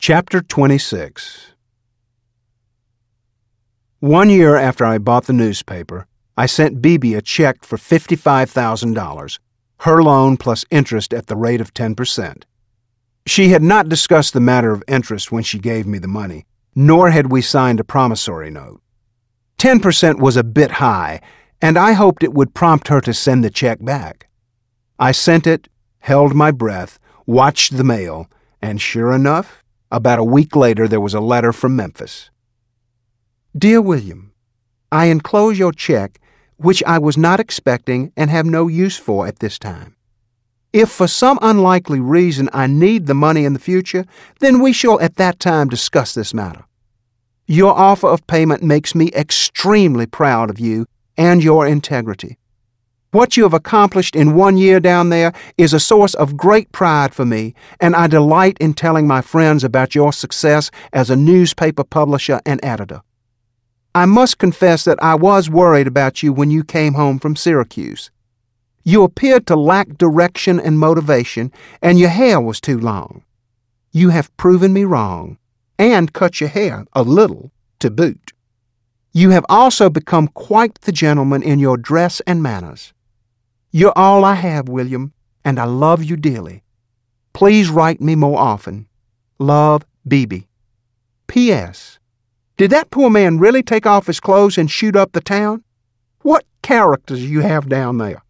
Chapter 26. 1 year after I bought the newspaper, I sent Bebe a check for $55,000, her loan plus interest at the rate of 10%. She had not discussed the matter of interest when she gave me the money, nor had we signed a promissory note. 10% was a bit high, and I hoped it would prompt her to send the check back. I sent it, held my breath, watched the mail, and sure enough, about a week later there was a letter from Memphis. Dear William, I enclose your check, which I was not expecting and have no use for at this time. If for some unlikely reason I need the money in the future, then we shall at that time discuss this matter. Your offer of payment makes me extremely proud of you and your integrity. What you have accomplished in 1 year down there is a source of great pride for me, and I delight in telling my friends about your success as a newspaper publisher and editor. I must confess that I was worried about you when you came home from Syracuse. You appeared to lack direction and motivation, and your hair was too long. You have proven me wrong, and cut your hair a little to boot. You have also become quite the gentleman in your dress and manners. You're all I have, William, and I love you dearly. Please write me more often. Love, Bebe. P.S. Did that poor man really take off his clothes and shoot up the town? What characters you have down there.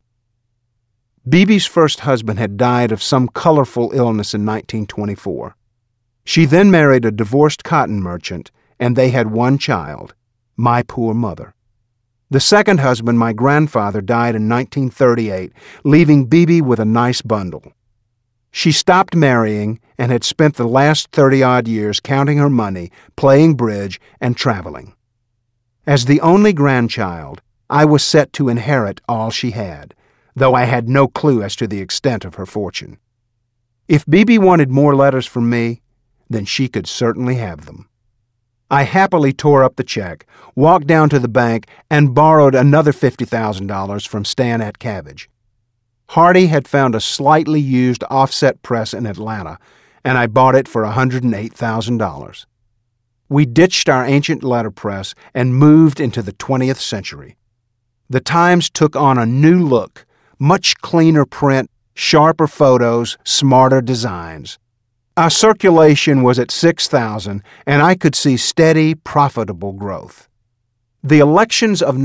Bebe's first husband had died of some colorful illness in 1924. She then married a divorced cotton merchant, and they had one child, my poor mother. The second husband, my grandfather, died in 1938, leaving Bebe with a nice bundle. She stopped marrying and had spent the last 30-odd years counting her money, playing bridge, and traveling. As the only grandchild, I was set to inherit all she had, though I had no clue as to the extent of her fortune. If Bebe wanted more letters from me, then she could certainly have them. I happily tore up the check, walked down to the bank, and borrowed another $50,000 from Stan at Cabbage. Hardy had found a slightly used offset press in Atlanta, and I bought it for $108,000. We ditched our ancient letterpress and moved into the 20th century. The Times took on a new look, much cleaner print, sharper photos, smarter designs. Our circulation was at 6,000, and I could see steady, profitable growth. The elections of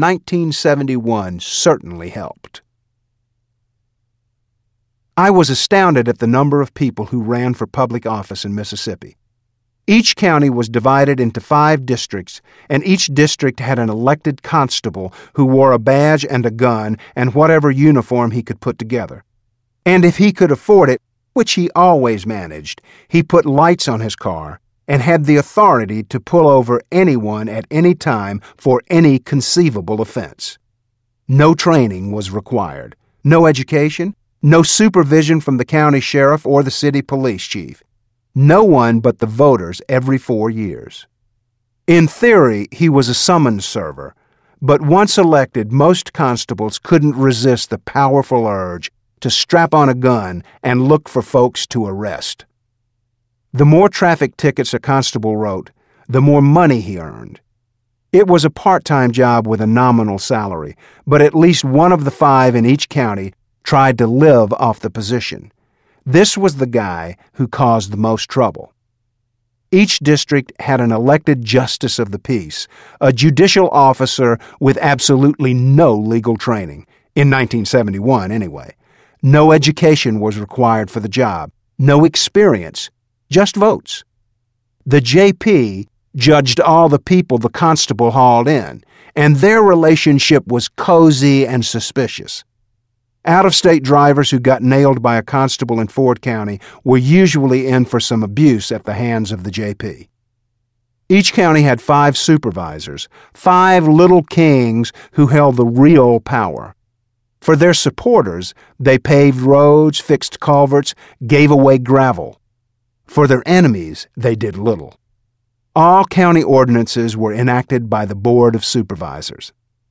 1971 certainly helped. I was astounded at the number of people who ran for public office in Mississippi. Each county was divided into 5 districts, and each district had an elected constable who wore a badge and a gun and whatever uniform he could put together. And if he could afford it, which he always managed, he put lights on his car and had the authority to pull over anyone at any time for any conceivable offense. No training was required, no education, no supervision from the county sheriff or the city police chief. No one but the voters every 4 years. In theory, he was a summons server, but once elected, most constables couldn't resist the powerful urge to strap on a gun and look for folks to arrest. The more traffic tickets a constable wrote, the more money he earned. It was a part-time job with a nominal salary, but at least one of the 5 in each county tried to live off the position. This was the guy who caused the most trouble. Each district had an elected justice of the peace, a judicial officer with absolutely no legal training, in 1971 anyway. No education was required for the job, no experience, just votes. The JP judged all the people the constable hauled in, and their relationship was cozy and suspicious. Out-of-state drivers who got nailed by a constable in Ford County were usually in for some abuse at the hands of the JP. Each county had 5 supervisors, 5 little kings who held the real power. For their supporters, they paved roads, fixed culverts, gave away gravel. For their enemies, they did little. All county ordinances were enacted by the Board of Supervisors.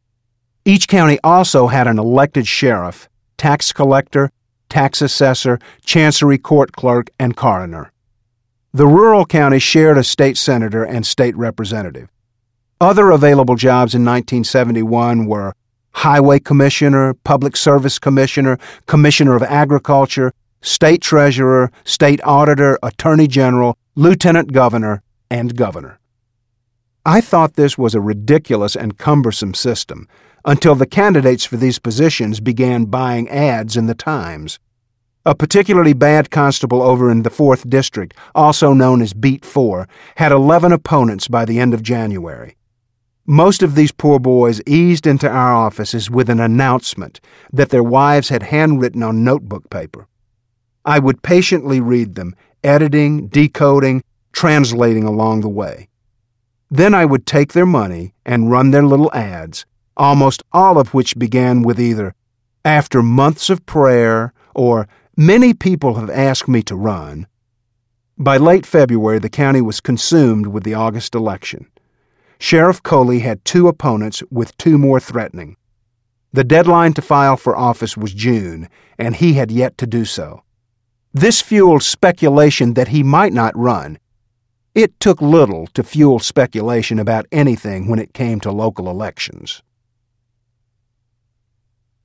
Each county also had an elected sheriff, tax collector, tax assessor, chancery court clerk, and coroner. The rural county shared a state senator and state representative. Other available jobs in 1971 were highway commissioner, public service commissioner, commissioner of agriculture, state treasurer, state auditor, attorney general, lieutenant governor, and governor. I thought this was a ridiculous and cumbersome system until the candidates for these positions began buying ads in the Times. A particularly bad constable over in the 4th District, also known as Beat 4, had 11 opponents by the end of January. Most of these poor boys eased into our offices with an announcement that their wives had handwritten on notebook paper. I would patiently read them, editing, decoding, translating along the way. Then I would take their money and run their little ads, almost all of which began with either, "After months of prayer," or "Many people have asked me to run." By late February, the county was consumed with the August election. Sheriff Coley had 2 opponents, with 2 more threatening. The deadline to file for office was June, and he had yet to do so. This fueled speculation that he might not run. It took little to fuel speculation about anything when it came to local elections.